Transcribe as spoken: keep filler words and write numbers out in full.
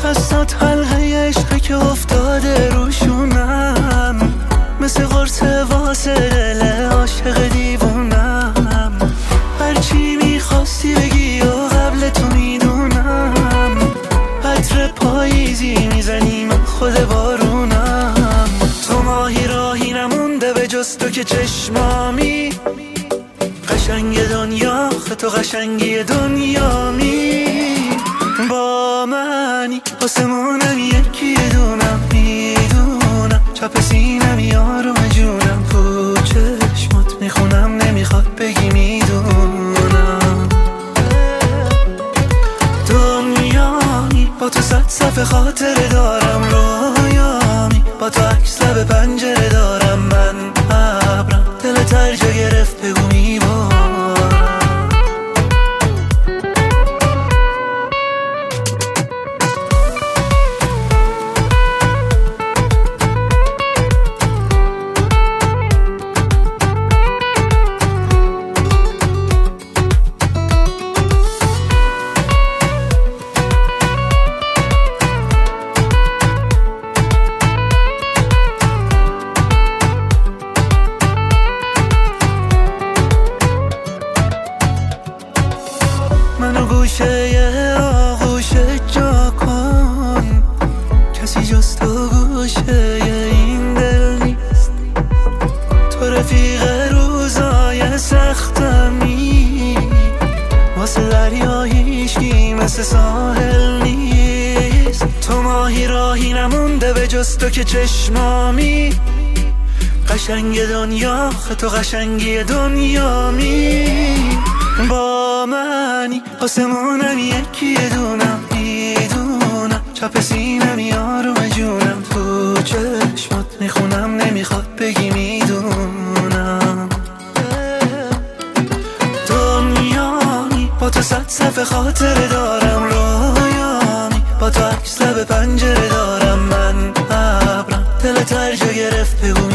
دستات حلقه عشقه که افتاده روشونم، مثل قرص واسه دل عاشق دیوونم. هرچی میخواستی بگی و قبل تو میدونم، عطر پاییزی میزنی من خود بارونم. تو ماهی راهی نمونده به جز تو که چشمامی، قشنگ دنیا تو قشنگی دنیامی. با منی آسمونم یکی دونم، میدونم چپ سینم آروم جونم. تو چشمات میخونم نمیخواد بگی میدونم. دنیامی با تو صد صفحه خاطره دارم، رویامی با تو عکس لب پنجره دارم. من ابرم دل ترجا گرفت بگو میبارم. منو گوشه آغوشه جا کن، کسی جز تو گوشه این دل نیست. تو رفیق روزای سختمی، واسه دریا هیچکی مثل ساحل نیست. تو ماهی راهی نمونده به جز تو که چشمامی، قشنگ دنیا تو قشنگی دنیامی. با منی آسمونم یکی دونم، میدونم چپ سینم آروم جونم. تو چشمات میخونم نمیخواد بگی میدونم. دنیامی با تو صد صفحه خاطره دارم، رویامی با تو عکس لب پنجره دارم. من ابرم دل ترجا گرفت بگو